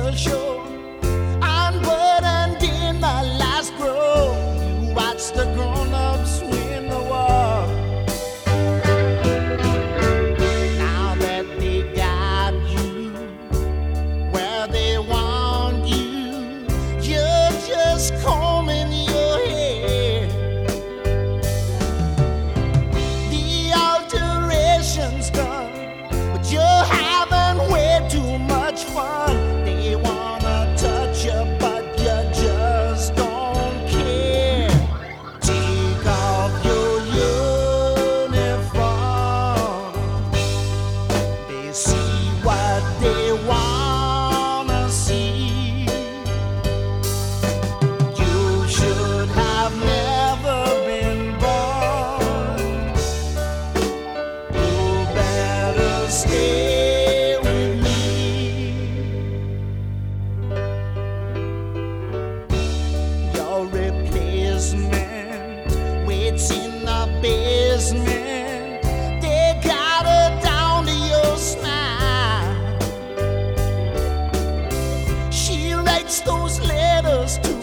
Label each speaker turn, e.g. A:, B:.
A: special show. Onward and in the last row, you watch the grown-ups win the war. Now that they got you where they want you, you're just combing your hair. The alteration's done, but you're having way too much fun. They wanna touch you, but you just don't care. Take off your uniform. They see what they wanna see. You should have never been born. You better stay with me. Your replacement waits in the basement. They got her down to your smile. She writes those letters to